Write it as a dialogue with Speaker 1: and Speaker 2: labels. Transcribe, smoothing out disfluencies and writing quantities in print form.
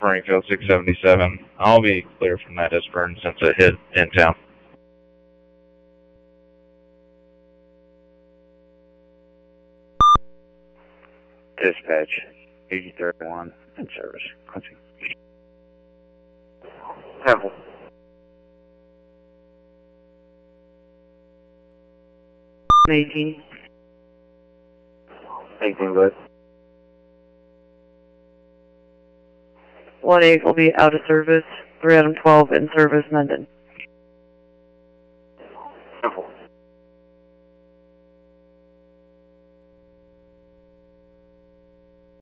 Speaker 1: Springfield 677. I'll be clear from that burn since it hit in town.
Speaker 2: Dispatch 8031 in service. Quincy.
Speaker 3: Temple.
Speaker 4: Eighteen,
Speaker 3: good.
Speaker 4: 1-8 will be out of service. 3 Adam 12 in service, Mendon.